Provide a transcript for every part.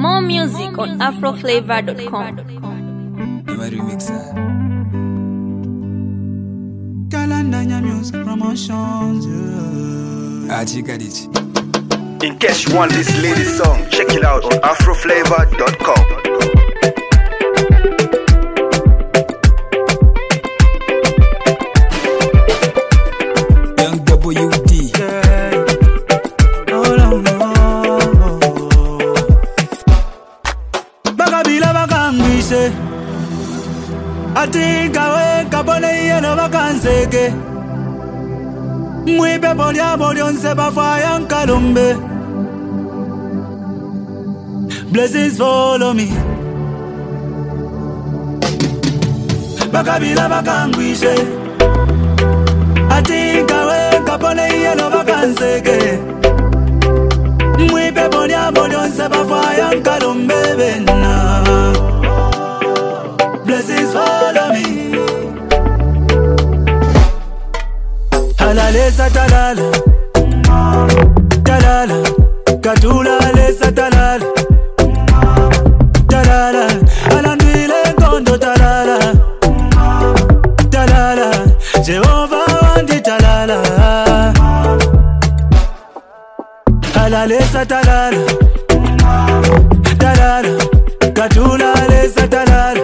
More music on afroflavor.com. My remixer. Kalandanya Music Promotions, yeah. Chikadichi. In case you want this lady's song, check it out on afroflavor.com. Young WD. Bakabila bakangwise Atika we kabone yeno bakanseke Mwipe bolya bolyonse bafaya nkalumbe Blessings follow me Bakabila bakangwise Atika we kabone yeno bakanseke Mwipe bolya bolyonse bafaya nkalumbe bena Blessings follow me Halalesa talala Talala Katula lesa talala Talala Alandwile kondo talala Talala Jehovah wandi talala Halalesa talala Talala Katula lesa talala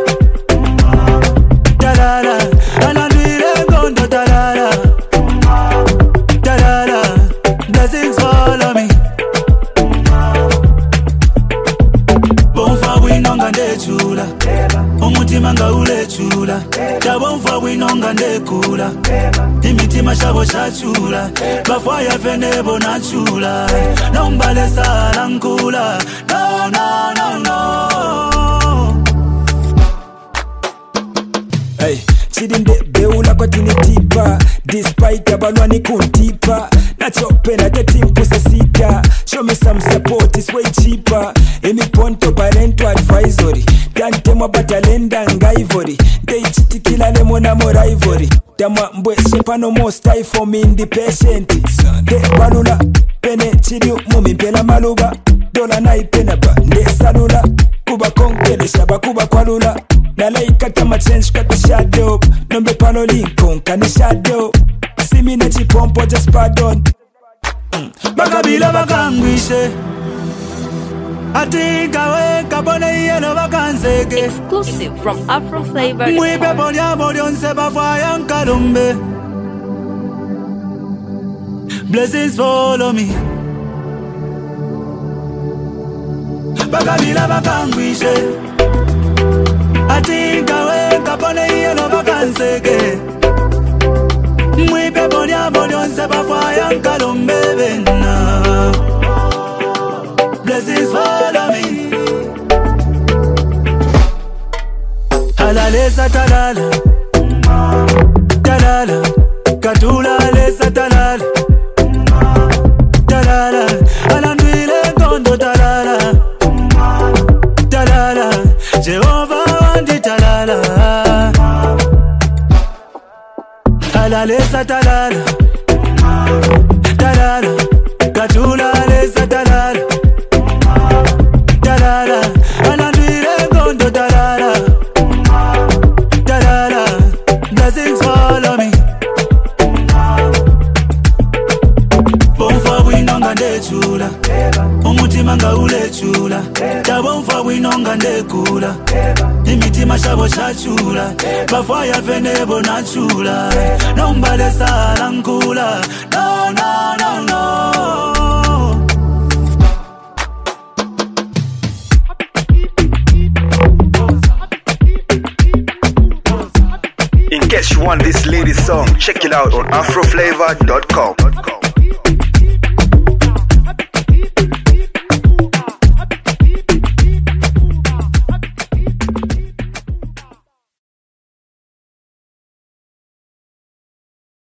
Talala Alandwile kondo talala Talala Blessings follow me Bonfa winonga ndechula Umutima nga ulechula Chabonfa winonga ndekula Imitima shabo shachula Bafaya fenebo nachula Nombale sala nkula No, no, no, no Hey, chidinde beula kwa tinitipa Despite abalwani kuntipa Nachope na tetim kusasita Show me some support, it's way cheaper Emi ponto parento advisory Kantemwa batalenda ngaivori Dei chitikila lemona mo rivalry Dama mbwe shepa no more style for me independent De balula pene chidiu mumi mpela maluba Dola na ipena ba nde salula Kuba konkele shaba kuba kwalula Nalaika tama change kata shadow Nombe pano Lincoln kani shadow Simi na chipompo just pardon Bakabila bakangwishe Atika we kabone yeno bakanseke Exclusive from afroflavor.com. Mwipe bolya bolyonse bafaya nkalumbe Blessings follow me Bakabila bakangwishe Atika we kabone yeno bakanseke Mwipe bolya bolyonse bafaya nkalumbe bena Blessings follow me Halalesa talala Talala Katula lesa talala Talala Alandwile kondo talala Talala Jehovah wandi talala Halalesa talala Talala Katula lesa talala Talala Alandwile kondo talala Talala Blessings follow me Bonfa winonga ndechula Umutima nga ulechula Chabonfa winonga ndekula Imitima shabo shachula Bafaya fenebo nachula Nombale sala nkula No, no, no, no In case you want this lady's song, check it out on afroflavor.com.